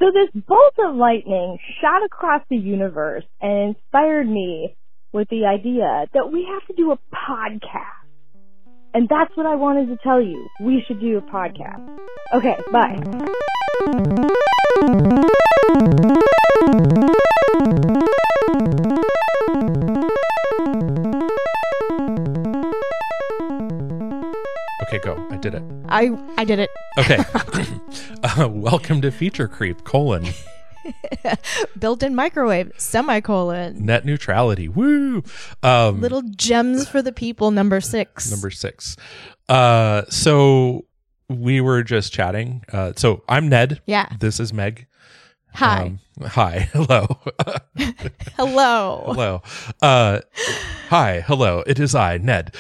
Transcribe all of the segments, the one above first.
So this bolt of lightning shot across the universe and inspired me with the idea that we have to do a podcast. And that's what I wanted to tell you. We should do a podcast. Okay, bye. Okay, go. I did it. I did it. Okay. Welcome to Feature Creep, : Built-in microwave, semicolon. net neutrality. Woo! Little gems for the people, number 6. Number 6. So we were just chatting. So I'm Ned. Yeah. This is Meg. Hi. Hi. Hello. Hello. Hello. Hi. Hello. It is I, Ned.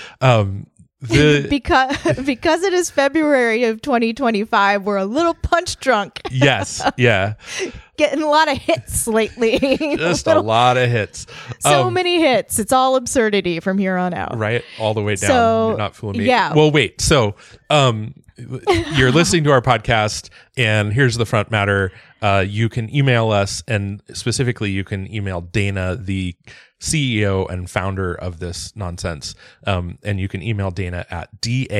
Because it is February of 2025, we're a little punch drunk. Yes. Yeah. Getting a lot of hits lately. Just a lot of hits. So many hits. It's all absurdity from here on out. Right? All the way down. So, You're not fooling me. yeah. Well, wait. So you're listening to our podcast, and here's the front matter. You can email us, and specifically you can email Dana, the CEO and founder of this nonsense. And you can email Dana at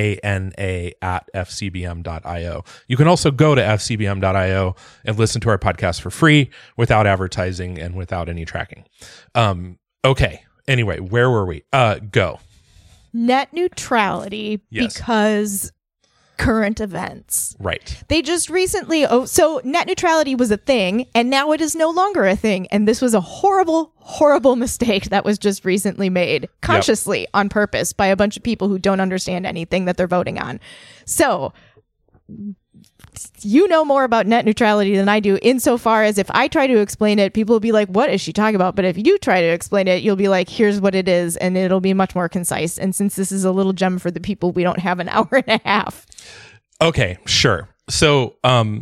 dana@fcbm.io. You can also go to fcbm.io and listen to our podcast for free without advertising and without any tracking. Okay. Anyway, where were we? Go. Net neutrality, Yes. Because current events. Right. They just recently, so net neutrality was a thing, and now it is no longer a thing. And this was a horrible, horrible mistake that was just recently made consciously on purpose by a bunch of people who don't understand anything that they're voting on. So you know more about net neutrality than I do, insofar as if I try to explain it, people will be like, what is she talking about? But if you try to explain it, you'll be like, here's what it is, and it'll be much more concise. And since this is a little gem for the people, we don't have an hour and a half. Okay, sure. So,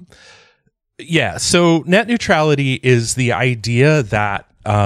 so net neutrality is the idea that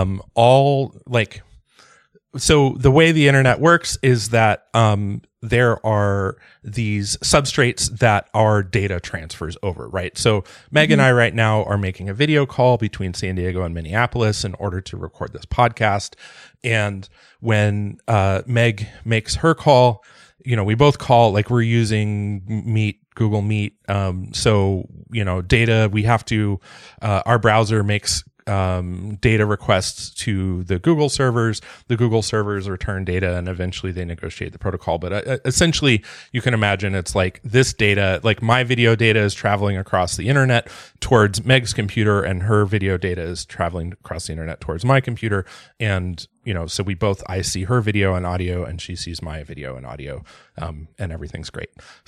so the way the internet works is that there are these substrates that our data transfers over, right? So Meg and I right now are making a video call between San Diego and Minneapolis in order to record this podcast. And when Meg makes her call, we both call, like, we're using Meet, Google Meet. So, data, we have to, our browser makes data requests to the Google servers. The Google servers return data, and eventually they negotiate the protocol. But essentially, you can imagine it's like this data, like my video data is traveling across the internet towards Meg's computer, and her video data is traveling across the internet towards my computer. And so I see her video and audio, and she sees my video and audio, and everything's great.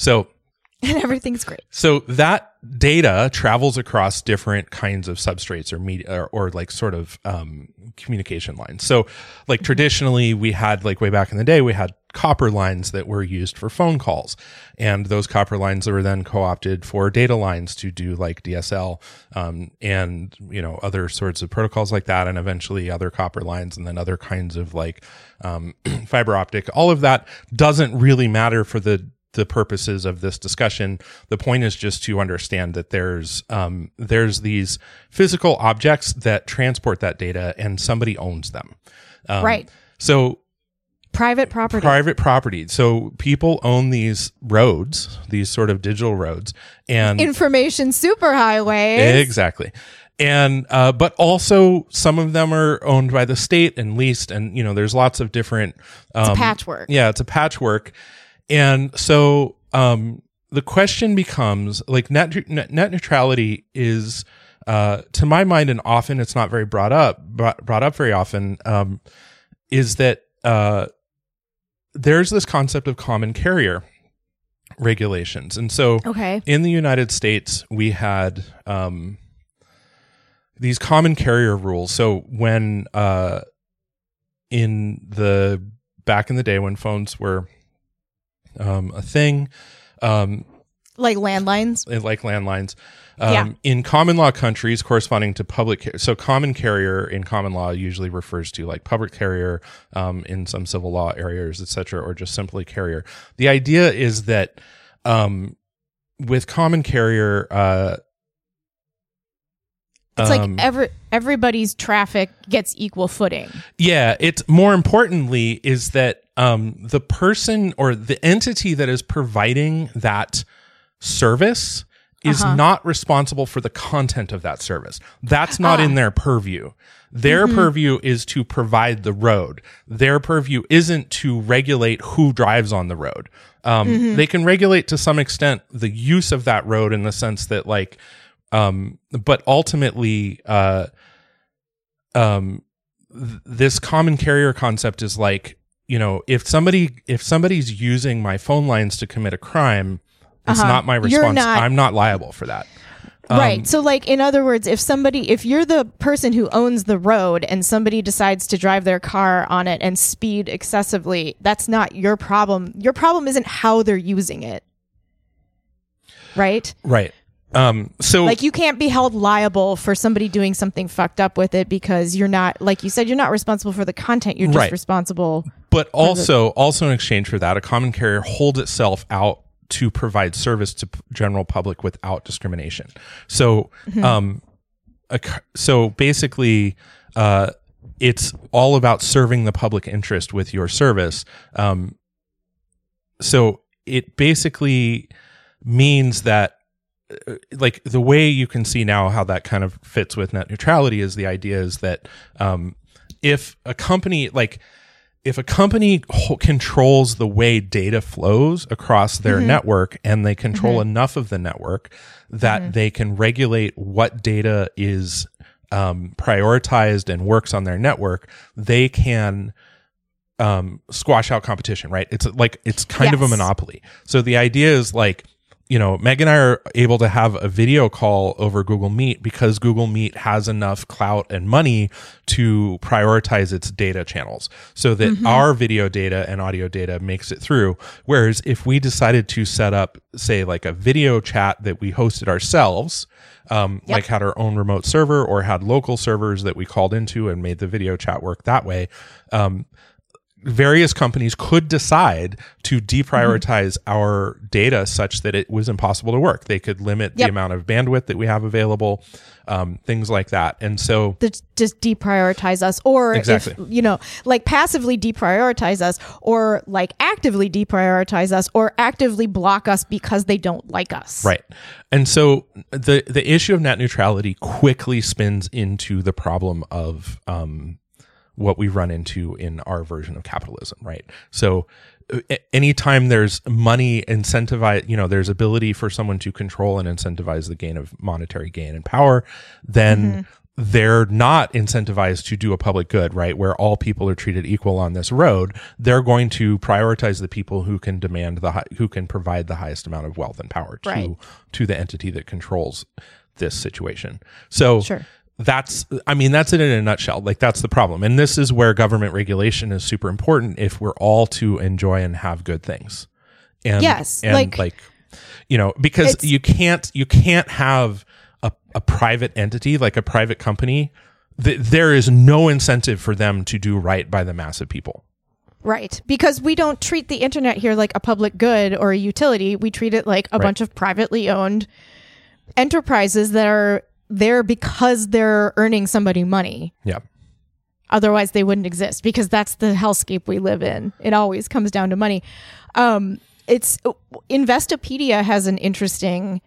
And everything's great. So that data travels across different kinds of substrates or media or like sort of communication lines. So like traditionally we had, like way back in the day, we had copper lines that were used for phone calls. And those copper lines were then co-opted for data lines to do like DSL and, other sorts of protocols like that. And eventually other copper lines, and then other kinds of like fiber optic. All of that doesn't really matter for the purposes of this discussion. The point is just to understand that there's these physical objects that transport that data, and somebody owns them. Right. So private property. So people own these roads, these sort of digital roads, and information superhighways. Exactly. And, but also some of them are owned by the state and leased, and, there's lots of different, it's a patchwork. Yeah, it's a patchwork. And so the question becomes, like, net neutrality is, to my mind, and often it's not very brought up very often, is that there's this concept of common carrier regulations. And so in the United States, we had these common carrier rules. So when back in the day when phones were a thing, like landlines, in common law countries corresponding to public. So common carrier in common law usually refers to like public carrier, in some civil law areas, etc., or just simply carrier. The idea is that, with common carrier, It's like everybody's traffic gets equal footing. Yeah, it's more importantly is that the person or the entity that is providing that service is not responsible for the content of that service. That's not in their purview. Their purview is to provide the road. Their purview isn't to regulate who drives on the road. They can regulate to some extent the use of that road in the sense that like, but ultimately, this common carrier concept is like, you know, if somebody's using my phone lines to commit a crime, it's not my response. I'm not liable for that. Right. So like, in other words, if you're the person who owns the road and somebody decides to drive their car on it and speed excessively, that's not your problem. Your problem isn't how they're using it. Right? Right. So like you can't be held liable for somebody doing something fucked up with it because you're not, like you said, you're not responsible for the content. You're just responsible. But also in exchange for that, a common carrier holds itself out to provide service to general public without discrimination. So, so basically, it's all about serving the public interest with your service. So it basically means that, like the way you can see now how that kind of fits with net neutrality is the idea is that, if a company controls the way data flows across their network and they control enough of the network that they can regulate what data is prioritized and works on their network, they can squash out competition, right? It's kind of a monopoly. So the idea is like, you know, Meg and I are able to have a video call over Google Meet because Google Meet has enough clout and money to prioritize its data channels so that our video data and audio data makes it through. Whereas if we decided to set up, say, like a video chat that we hosted ourselves, like had our own remote server or had local servers that we called into and made the video chat work that way, various companies could decide to deprioritize our data such that it was impossible to work. They could limit the amount of bandwidth that we have available, things like that. And so just deprioritize us, or if, you know, like passively deprioritize us, or like actively deprioritize us, or actively block us because they don't like us. Right. And so the issue of net neutrality quickly spins into the problem of, what we run into in our version of capitalism, right? So anytime there's money incentivize, you know, there's ability for someone to control and incentivize the gain of monetary gain and power, then they're not incentivized to do a public good, right? Where all people are treated equal on this road. They're going to prioritize the people who can who can provide the highest amount of wealth and power to the entity that controls this situation. So that's it in a nutshell. Like that's the problem. And this is where government regulation is super important if we're all to enjoy and have good things. And, like, you know, because you can't have a private entity, like a private company. There is no incentive for them to do right by the mass of people. Right. Because we don't treat the internet here like a public good or a utility. We treat it like a bunch of privately owned enterprises that are there because they're earning somebody money. Yeah. Otherwise they wouldn't exist, because that's the hellscape we live in. It always comes down to money. It's Investopedia has an interesting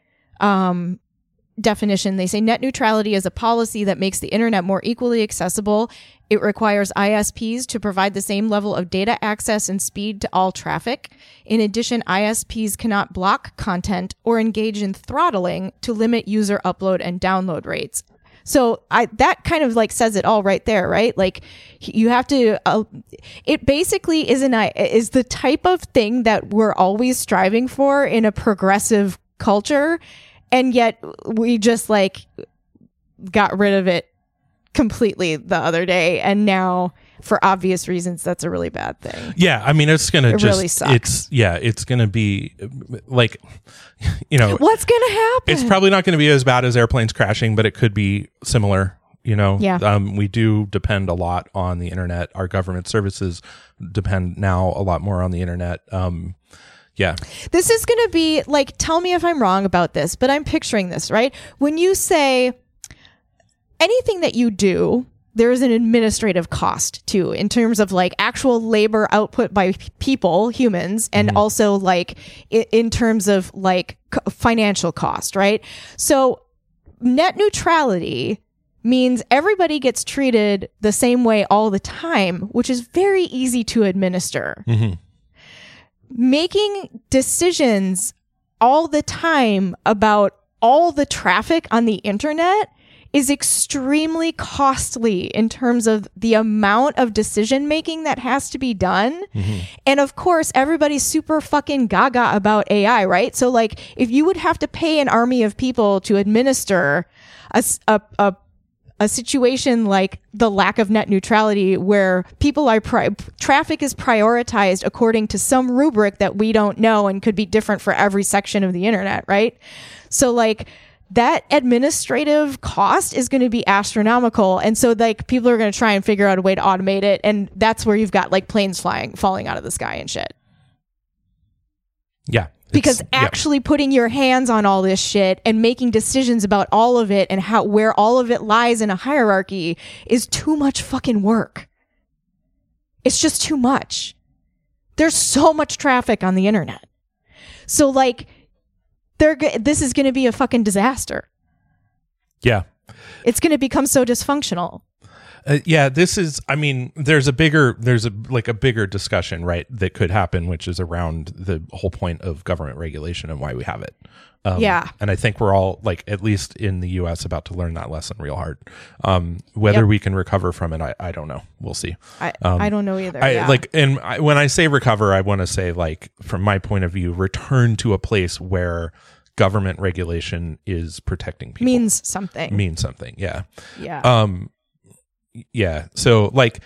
definition. They say net neutrality is a policy that makes the internet more equally accessible. It requires ISPs to provide the same level of data access and speed to all traffic. In addition, ISPs cannot block content or engage in throttling to limit user upload and download rates. So that kind of like says it all right there, right? Like you have to, it basically is the type of thing that we're always striving for in a progressive culture. And yet we just like got rid of it completely the other day, and now for obvious reasons that's a really bad thing. Yeah, I mean it's really sucks. It's gonna be like, you know, what's gonna happen? It's probably not gonna be as bad as airplanes crashing, but it could be similar, you know. We do depend a lot on the internet. Our government services depend now a lot more on the internet. This is gonna be like, tell me if I'm wrong about this, but I'm picturing this, right? When you say anything that you do, there is an administrative cost too, in terms of like actual labor output by people, humans, and also like in terms of like financial cost, right? So net neutrality means everybody gets treated the same way all the time, which is very easy to administer. Making decisions all the time about all the traffic on the internet is extremely costly in terms of the amount of decision making that has to be done. And of course, everybody's super fucking gaga about AI, right? So like if you would have to pay an army of people to administer a situation like the lack of net neutrality, where people are traffic is prioritized according to some rubric that we don't know and could be different for every section of the internet, right? So like that administrative cost is going to be astronomical, and so like people are going to try and figure out a way to automate it, and that's where you've got like planes falling out of the sky and shit. Yeah. Because actually putting your hands on all this shit and making decisions about all of it and where all of it lies in a hierarchy is too much fucking work. It's just too much. There's so much traffic on the internet. So like, this is going to be a fucking disaster. Yeah. It's going to become so dysfunctional. This is, I mean, there's a bigger discussion, right, that could happen, which is around the whole point of government regulation and why we have it. And I think we're all, like, at least in the US, about to learn that lesson real hard. Whether we can recover from it, I don't know. We'll see. I don't know either. When I say recover, I want to say, like, from my point of view, return to a place where government regulation is protecting people. Means something. Yeah. Yeah. Yeah. So like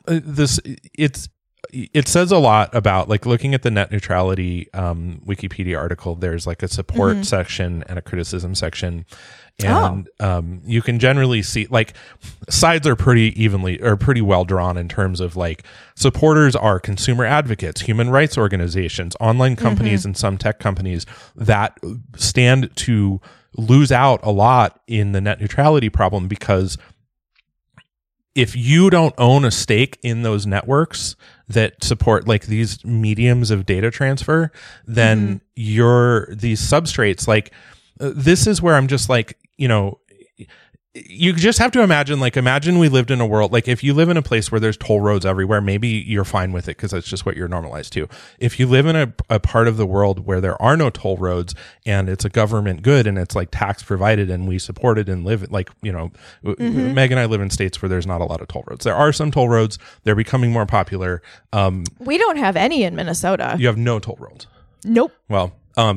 it says a lot about, like, looking at the net neutrality Wikipedia article. There's like a support section and a criticism section. And you can generally see, like, sides are pretty well drawn in terms of, like, supporters are consumer advocates, human rights organizations, online companies, and some tech companies that stand to lose out a lot in the net neutrality problem, because if you don't own a stake in those networks that support, like, these mediums of data transfer, then these substrates, like, this is where I'm just like, you know, you just have to imagine we lived in a world, like, if you live in a place where there's toll roads everywhere, maybe you're fine with it because that's just what you're normalized to. If you live in a part of the world where there are no toll roads and it's a government good and it's like tax provided and we support it and live, like, you know, Meg and I live in states where there's not a lot of toll roads. There are some toll roads. They're becoming more popular. We don't have any in Minnesota. You have no toll roads. Nope. Well,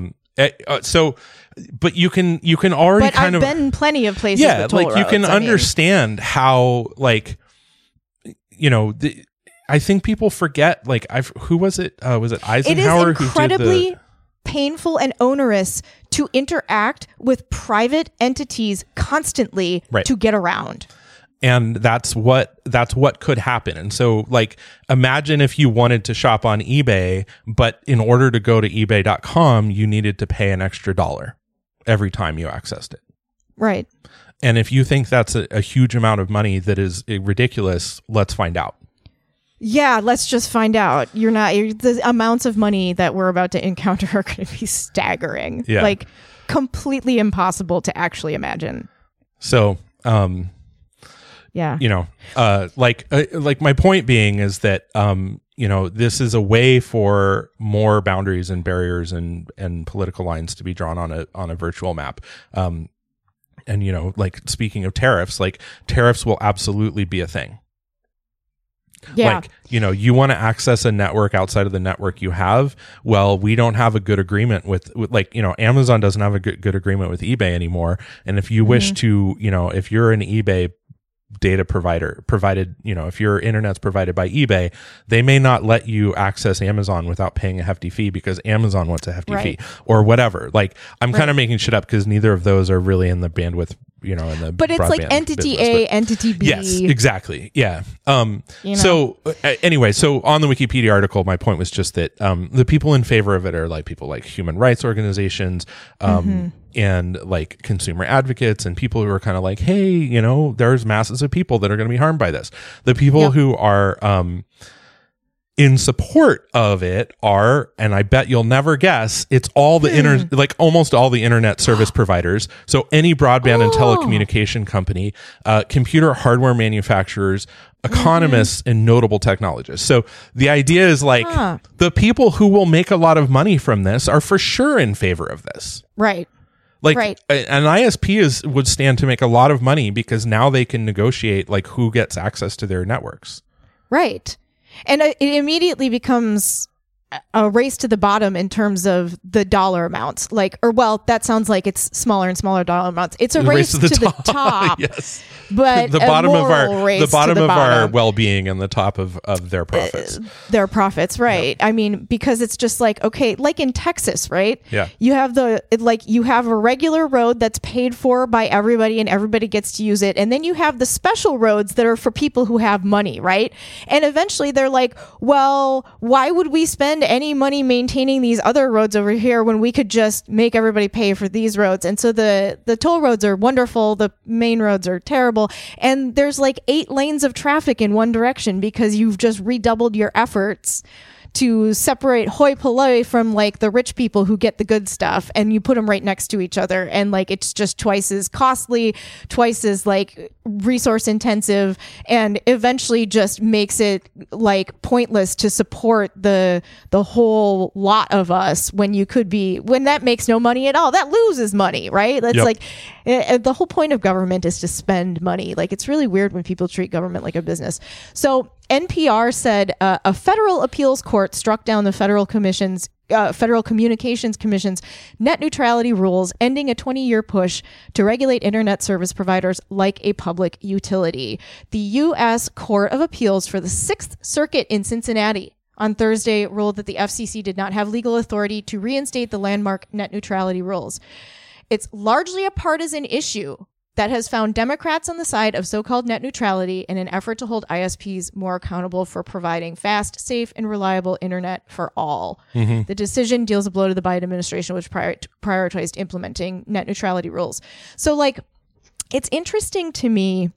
but you can already but kind I've of been plenty of places. Yeah, with toll like, you can roads, understand how, like, you know, I think people forget, like, who was it? Was it Eisenhower? It is incredibly painful and onerous to interact with private entities constantly to get around. And that's what could happen. And so, like, imagine if you wanted to shop on eBay, but in order to go to ebay.com, you needed to pay an extra $1 every time you accessed it. Right. And if you think that's a huge amount of money that is ridiculous, let's find out. Yeah, let's just find out. The amounts of money that we're about to encounter are going to be staggering. Yeah. Like, completely impossible to actually imagine. So, yeah, you know, like my point being is that, you know, this is a way for more boundaries and barriers and political lines to be drawn on a virtual map. And, you know, like, speaking of tariffs, like, tariffs will absolutely be a thing. Yeah. Like, you know, you want to access a network outside of the network you have. Well, we don't have a good agreement with like, you know, Amazon doesn't have a good agreement with eBay anymore. And if you wish to, you know, if you're an eBay data provided, you know, if your internet's provided by eBay, they may not let you access Amazon without paying a hefty fee because Amazon wants a hefty fee or whatever. Like, I'm kind of making shit up because neither of those are really in the bandwidth, you know, in the but it's like entity business, A, entity B. Yes, exactly. Yeah. You know? So anyway, so on the Wikipedia article, my point was just that the people in favor of it are, like, people like human rights organizations, and like consumer advocates and people who are kind of like, hey, you know, there's masses of people that are going to be harmed by this. The people who are in support of it are, and I bet you'll never guess, it's all the like almost all the internet service providers. So any broadband and telecommunication company, computer hardware manufacturers, economists, and notable technologists. So the idea is like the people who will make a lot of money from this are for sure in favor of this. Right. Like an ISP would stand to make a lot of money because now they can negotiate like who gets access to their networks. Right. And it immediately becomes a race to the bottom in terms of the dollar amounts. Like, or well, that sounds like it's smaller and smaller dollar amounts. It's a race to the top. Yes. But the bottom of our bottom. well-being and the top of their profits. Their profits, right. Yep. I mean, because it's just like, okay, like in Texas, right? Yeah. You have you have a regular road that's paid for by everybody and everybody gets to use it. And then you have the special roads that are for people who have money, right? And eventually they're like, well, why would we spend any money maintaining these other roads over here when we could just make everybody pay for these roads? And so the toll roads are wonderful. The main roads are terrible. And there's like 8 lanes of traffic in one direction because you've just redoubled your efforts to separate hoi polloi from like the rich people who get the good stuff, and you put them right next to each other, and like it's just twice as costly, twice as like resource intensive, and eventually just makes it like pointless to support the whole lot of us when that makes no money at all. That loses money, right? That's like the whole point of government is to spend money. Like it's really weird when people treat government like a business. So NPR said a federal appeals court struck down the Federal Communications Commission's net neutrality rules, ending a 20-year push to regulate internet service providers like a public utility. The U.S. Court of Appeals for the Sixth Circuit in Cincinnati on Thursday ruled that the FCC did not have legal authority to reinstate the landmark net neutrality rules. It's largely a partisan issue that has found Democrats on the side of so-called net neutrality in an effort to hold ISPs more accountable for providing fast, safe, and reliable internet for all. Mm-hmm. The decision deals a blow to the Biden administration, which prioritized implementing net neutrality rules. So, like, it's interesting to me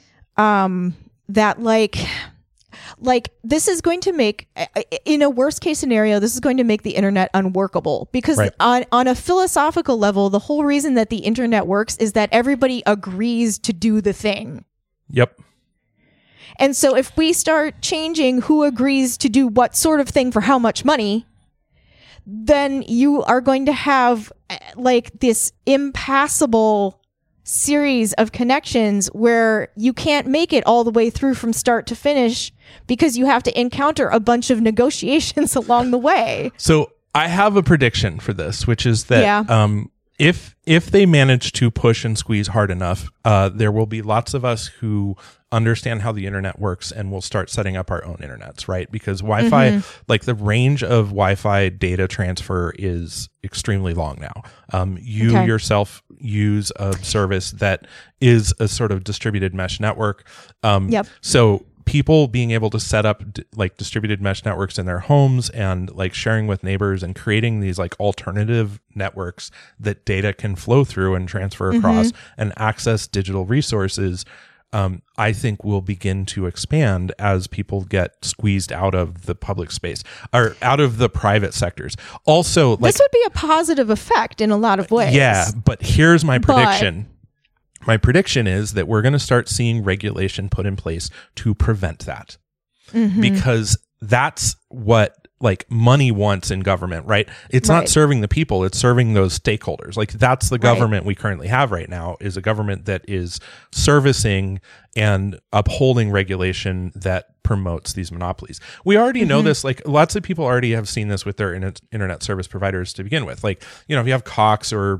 that, like this is going to make, in a worst case scenario, this is going to make the internet unworkable because on a philosophical level, the whole reason that the internet works is that everybody agrees to do the thing. Yep. And so if we start changing who agrees to do what sort of thing for how much money, then you are going to have like this impassable series of connections where you can't make it all the way through from start to finish because you have to encounter a bunch of negotiations along the way. So I have a prediction for this, which is that if they manage to push and squeeze hard enough, there will be lots of us who understand how the internet works and will start setting up our own internets, right? Because Wi-Fi, like the range of Wi-Fi data transfer is extremely long now. You yourself use a service that is a sort of distributed mesh network. So people being able to set up like distributed mesh networks in their homes and like sharing with neighbors and creating these like alternative networks that data can flow through and transfer across and access digital resources, I think will begin to expand as people get squeezed out of the public space or out of the private sectors. Also, like, this would be a positive effect in a lot of ways. Yeah, but here's my prediction. My prediction is that we're going to start seeing regulation put in place to prevent that. Because that's what like money wants in government, right? It's not serving the people, it's serving those stakeholders. Like that's the government we currently have right now, is a government that is servicing and upholding regulation that promotes these monopolies. We already know this, like lots of people already have seen this with their internet service providers to begin with. Like, you know, if you have Cox or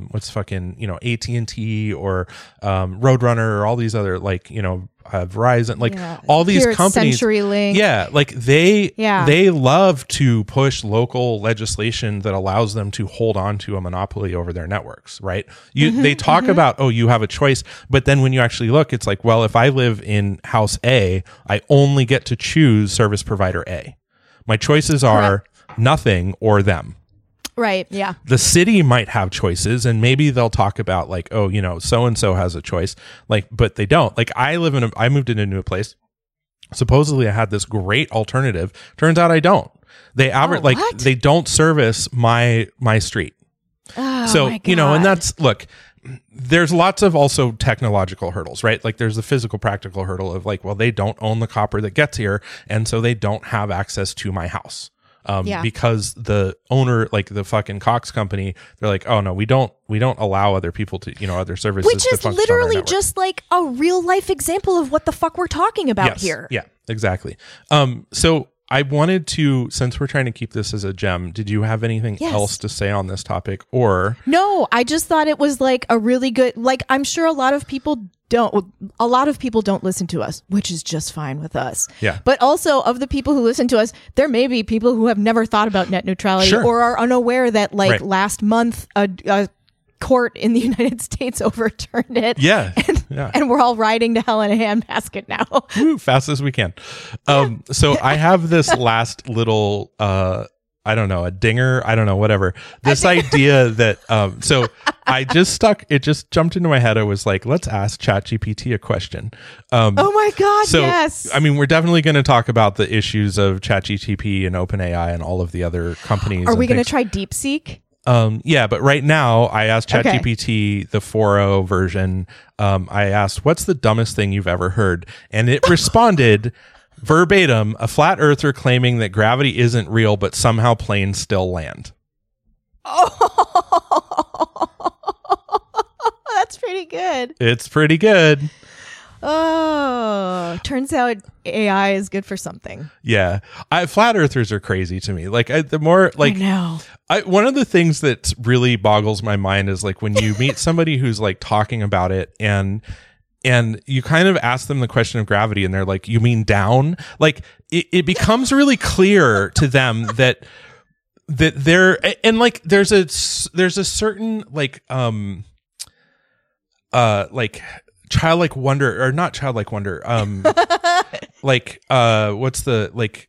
AT&T or Roadrunner or all these other like, you know, Verizon, like all these companies, CenturyLink. Like they love to push local legislation that allows them to hold on to a monopoly over their networks, right? They talk about, oh, you have a choice, but then when you actually look, it's like, well, if I live in house A, I only get to choose service provider A. My choices are nothing or them. Right. Yeah. The city might have choices, and maybe they'll talk about like, oh, you know, so and so has a choice, like, but they don't. Like, I moved into a new place. Supposedly, I had this great alternative. Turns out I don't. They they don't service my street. Oh, so my you know, and God. that's look. There's lots of also technological hurdles, right? Like there's the physical practical hurdle of like, well, they don't own the copper that gets here, and so they don't have access to my house. Because the owner, like the fucking Cox company, they're like, oh no, we don't allow other people to, you know, other services. Which to is function on our literally network. just like a real life example of what the fuck we're talking about here. Yeah, exactly. So I wanted to, since we're trying to keep this as a gem, did you have anything else to say on this topic? Or no, I just thought it was like a really good, like I'm sure a lot of people don't listen to us, which is just fine with us. Yeah. But also of the people who listen to us, there may be people who have never thought about net neutrality or are unaware that like last month a court in the United States overturned it. Yeah. And we're all riding to hell in a handbasket now. Woo, fast as we can. So I have this last little, I don't know, a dinger. I don't know, whatever. This idea that, so it just jumped into my head. I was like, let's ask ChatGPT a question. Oh my God. So, yes. I mean, we're definitely going to talk about the issues of ChatGPT and OpenAI and all all of the other companies. Are we going to try DeepSeek? Yeah, but right now I asked ChatGPT the 4.0 version. I asked, what's the dumbest thing you've ever heard? And it responded verbatim, a flat earther claiming that gravity isn't real, but somehow planes still land. Oh, that's pretty good. It's pretty good. Oh, turns out AI is good for something. Yeah. Flat earthers are crazy to me. Like the more like, I know. One of the things that really boggles my mind is like when you meet somebody who's like talking about it and you kind of ask them the question of gravity and they're like, you mean down? Like it becomes really clear to them that they're, and like there's a certain like childlike wonder, or not childlike wonder, like what's the like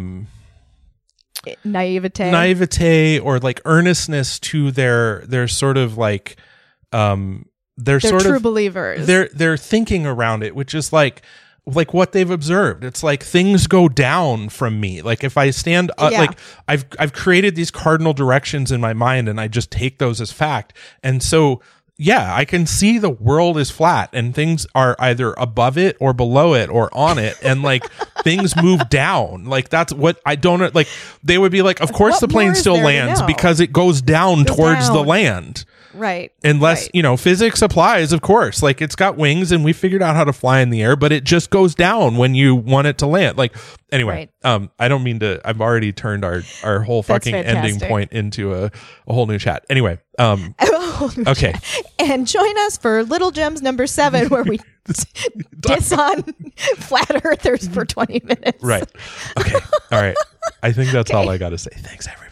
naivete or like earnestness to their sort of like they're sort true of believers. They're thinking around it, which is like what they've observed. It's like things go down from me. Like if I stand up, like I've created these cardinal directions in my mind and I just take those as fact. And so yeah, I can see the world is flat and things are either above it or below it or on it. And like things move down. Like that's what I don't like. They would be like, of course the plane still lands because it goes down towards the land. Right. Unless, you know, physics applies, of course. Like it's got wings and we figured out how to fly in the air, but it just goes down when you want it to land. Like anyway, I don't mean to, I've already turned our whole fucking ending point into a whole new chat. Anyway, okay. Chat. And join us for Little Gems number 7 where we diss on flat earthers for 20 minutes. Right. Okay. All right. I think that's all I got to say. Thanks, everyone.